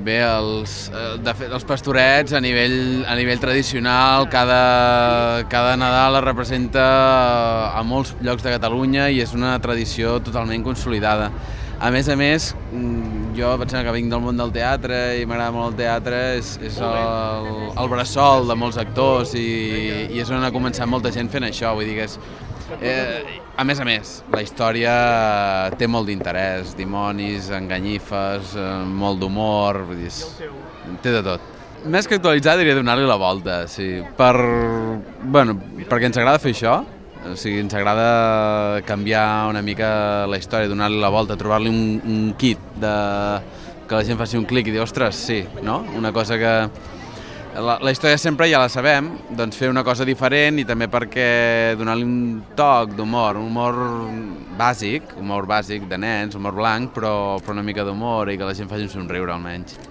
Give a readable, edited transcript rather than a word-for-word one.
Bé, de fet, els Pastorets a nivell tradicional, cada Nadal es representa a molts llocs de Catalunya i és una tradició totalment consolidada. A més, jo pensant que vinc del món del teatre i m'agrada molt el teatre, és el bressol de molts actors i és on ha començat molta gent fent això, vull dir que és... A més, la història té molt d'interès, dimonis, enganyifes, molt d'humor, vull dir, té de tot. Més que actualitzar diria donar-li la volta, sí, perquè ens agrada fer això, o sigui, ens agrada canviar una mica la història, donar-li la volta, trobar-li un kit que la gent faci un clic i dir, ostres, sí, no? Una cosa que... La història sempre ja la sabem, doncs fer una cosa diferent i també perquè donar-li un toc d'humor, un humor bàsic de nens, humor blanc, però una mica d'humor i que la gent faci un somriure almenys.